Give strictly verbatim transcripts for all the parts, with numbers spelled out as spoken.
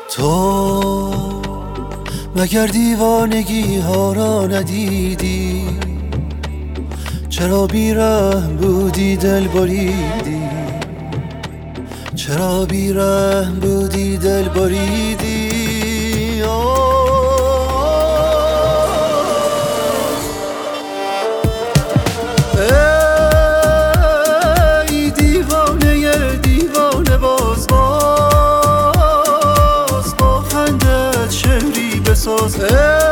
تو مگر دیوانگی ها را ندیدی؟ چرا بیرحم بودی دل بریدی؟ چرا بیرحم بودی دل بریدی؟ ای دیوانه دیوانه باز باز با خندت شعری بساز.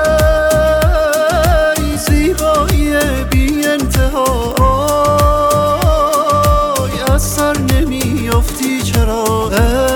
ای زیبایی بی انتها از سر نمیافتی چرا؟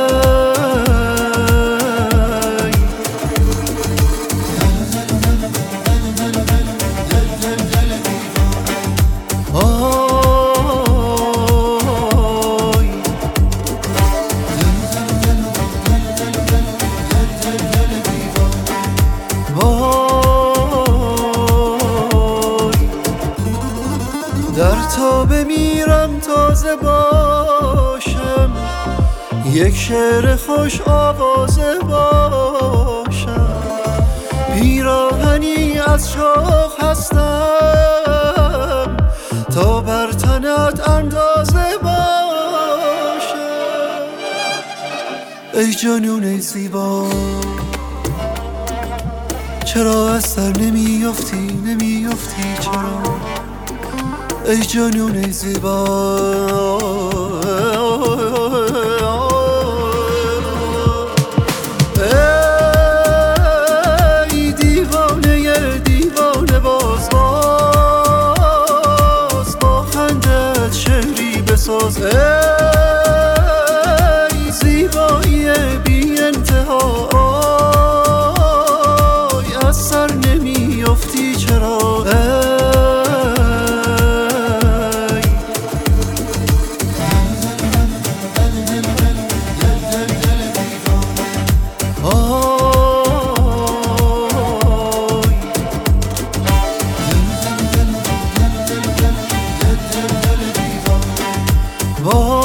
در تا بمیرم تازه باشم، یک شعر خوش آوازه باشم، پیراهنی از شوق هستم تا بر تنت اندازه باشم. ای جنون زیبا چرا از سر نمیافتی نمیافتی چرا؟ ای جنون زیبا ای دیوانه دیوانه باز باز با خندت شعری بساز. ای زیبایی بی انتها از سر نمیافتی چرا؟ Oh